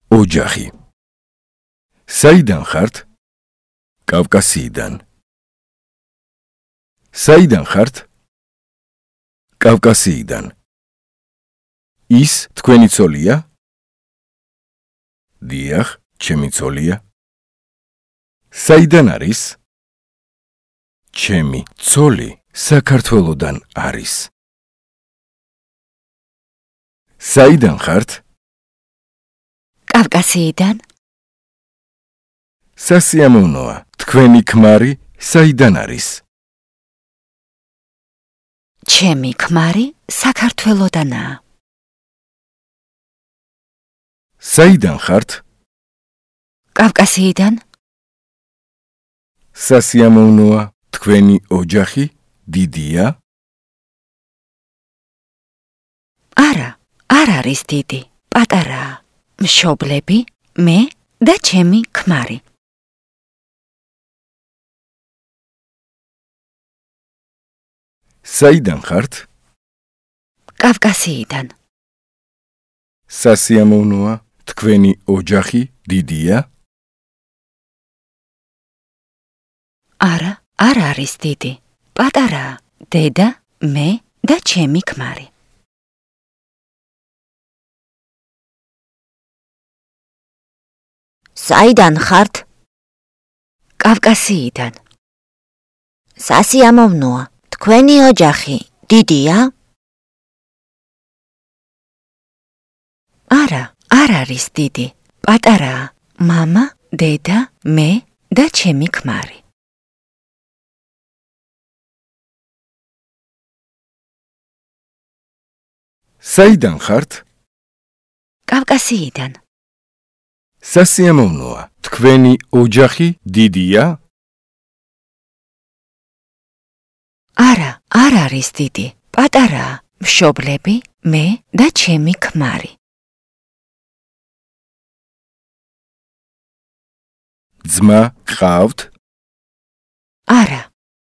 ოჯახი. საიდან ხართ? კავკასიიდან. საიდან ხართ? კავკასიიდან. ის თქვენი ცოლია? დიახ, ჩემი ცოლია. საიდან არის? ჩემი ცოლი საქართველოდან არის. საიდან ხართ? კავკასიიდან. სასიამოვნოა, თქვენი ქმარი საიდან არის? ჩემი ქმარი საქართველოდანაა. საიდან ხართ? კავკასიიდან. სასიამოვნოა, თქვენი ოჯახი დიდია? არა, არ არის დიდი, პატარაა. მშობლები, მე და ჩემი ქმარი. საიდან ხართ? კავკასიიდან. სასიამოვნოა, თქვენი ოჯახი დიდია? არა, არ არის დიდი, პატარაა. დედა, მე და ჩემი ქმარი. საიდან ხართ? კავკასიიდან. სასიამოვნოა, თქვენი ოჯახი დიდია? არა, არ არის დიდი, პატარაა. მამა, დედა, მე და ჩემი ქმარი. საიდან ხართ? კავკასიიდან. სასიამოვნოა, თქვენი ოჯახი დიდია? არა, არ არის დიდი, პატარაა. მშობლები, მე და ჩემი ქმარი. ძმა გყავთ? არა.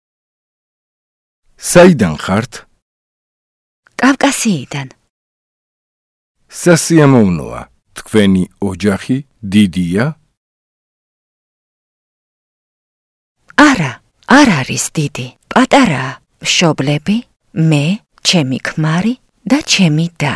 საიდან ხართ? კავკასიიდან. სასიამოვნოა, თქვენი ოჯახი დიდია? არა, არ არის დიდი, პატარაა. მშობლები, მე, ჩემი ქმარი და ჩემი და.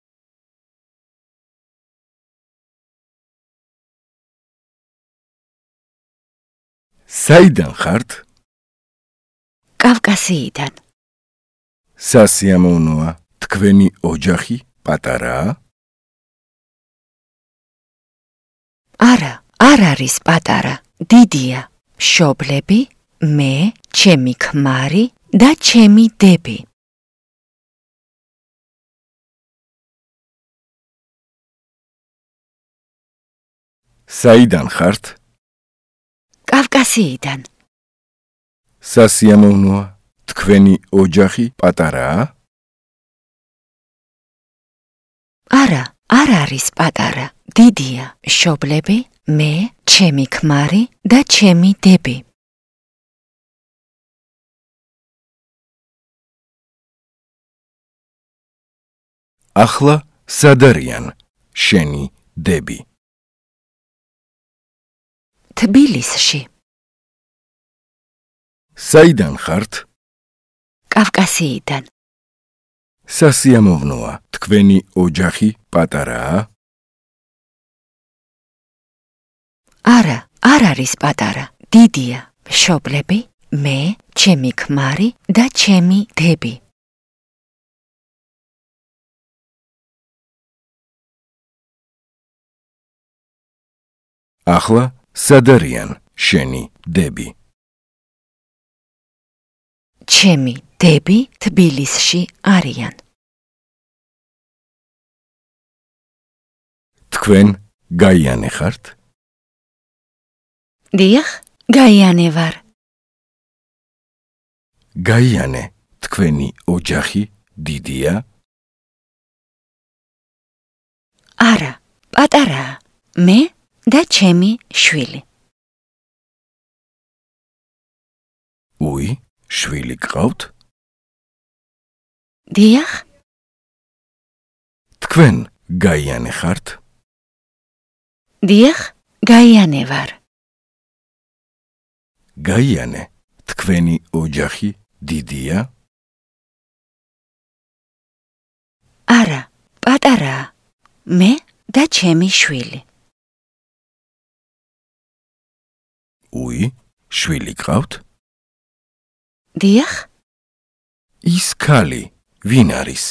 საიდან ხართ? კავკასიიდან. სასიამოვნოა, თქვენი ოჯახი პატარაა? არა, არ არის პატარა, დიდია. მშობლები, მე, ჩემი ქმარი და ჩემი დები. საიდან ხართ? კავკასიიდან. სასიამოვნოა, თქვენი ოჯახი პატარაა? არა, არ არის პატარა, დიდია. მშობლები, მე, ჩემი ქმარი და ჩემი დები. ახლა სად არიან შენი დები? თბილისში. საიდან ხართ? კავკასიიდან. სასიამოვნოა, თქვენი ოჯახი პატარაა? არა, არ არის პატარა, დიდია. მშობლები, მე, ჩემი ქმარი და ჩემი დები. ახლა სად არიან შენი დები? ჩემი დები თბილისში არიან. თქვენ გაიანე ხართ? დიახ, გაიანე ვარ. გაიანე, თქვენი ოჯახი დიდია? არა, პატარაა. მე და ჩემი შვილი. უი, შვილი გყავთ? დიახ, თქვენ გაიანე ხართ? დიახ, გაიანე ვარ. გაიანე, თქვენი ოჯახი დიდია? არა, პატარაა. მე და ჩემი შვილი. უი, შვილი გყავთ? დიახ, ის ქალი ვინ არის?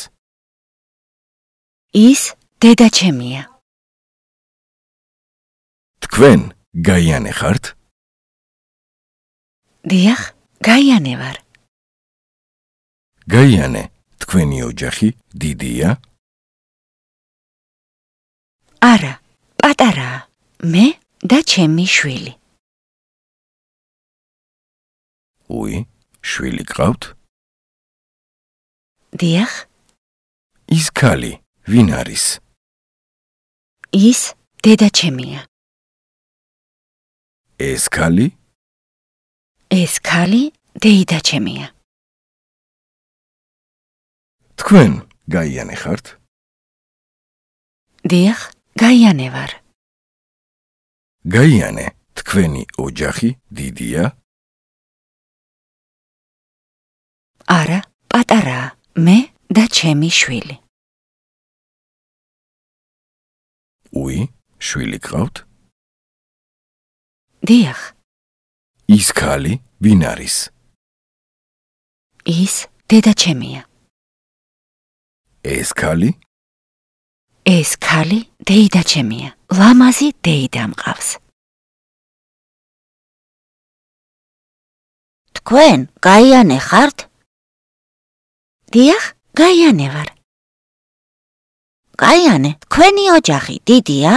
ის დედა ჩემია. თქვენ გაიანე ხართ? დიახ, გაიანე ვარ. გაიანე, თქვენი ოჯახი დიდია? არა, პატარაა. მე და ჩემი შვილი. უი, შვილი გყავთ? დიახ, ის ქალი ვინ არის? ის დედა ჩემია. ეს ქალი? ეს ქალი დეიდა ჩემია. თქვენ გაიანე ხართ? დიახ, გაიანე ვარ. გაიანე, თქვენი ოჯახი დიდია? არა, პატარაა. მე და ჩემი შვილი. უი, შვილი გყავთ? დიახ, ის ქალი ვინ არის? ის დედა ჩემია. ეს ქალი? ეს ქალი დეიდა ჩემია. ლამაზი დეიდა მყავს. თქვენ გაიანე ხართ? დიახ, გაიანე ვარ. გაიანე, თქვენი ოჯახი დიდია?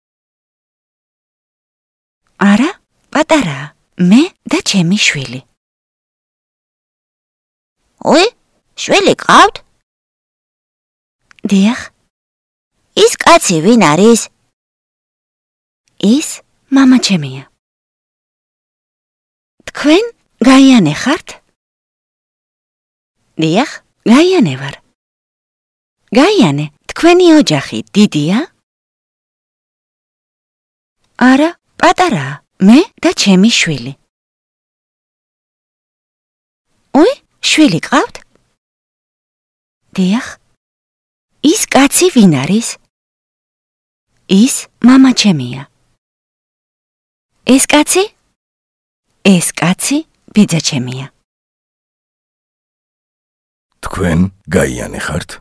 არა, პატარაა. მე და ჩემი შვილი. უი, შვილი გყავთ? დიახ, ის კაცი ვინ არის? ის მამა ჩემია. თქვენ გაიანე ხართ? დიახ, გაიანე ვარ. გაიანე, თქვენი ოჯახი დიდია? არა, პატარაა. მე და ჩემი შვილი. უი, შვილი გყავთ? დიახ, ის კაცი ვინ არის? ის მამა ჩემია. ეს კაცი? ეს კაცი ბიძა ჩემია. თქვენ გაიანე ხართ?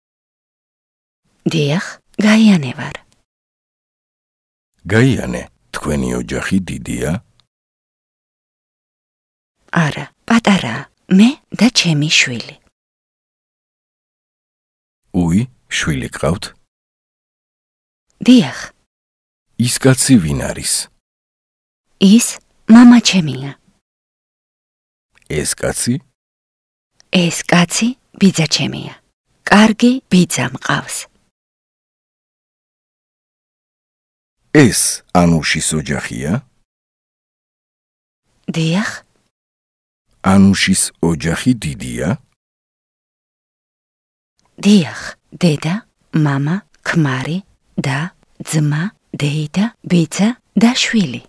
დიახ, გაიანე ვარ. გაიანე, თქვენი ოჯახი დიდია? არა, პატარაა. მე და ჩემი შვილი. უი, შვილი გყავთ? დიახ, ის კაცი ვინ არის? ის მამა ჩემია. ეს კაცი? ეს კაცი ბიძა ჩემია. კარგი ბიძა მყავს. ეს ანუშის ოჯახია? დიახ, ანუშის ოჯახი დიდია? დიახ, დედა, მამა, ქმარი და ძმა, დეიდა, ბიძა და შვილი.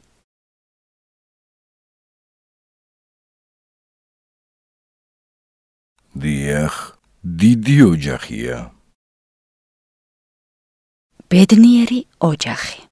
დიახ, დიდი ოჯახია. ბედნიერი ოჯახი.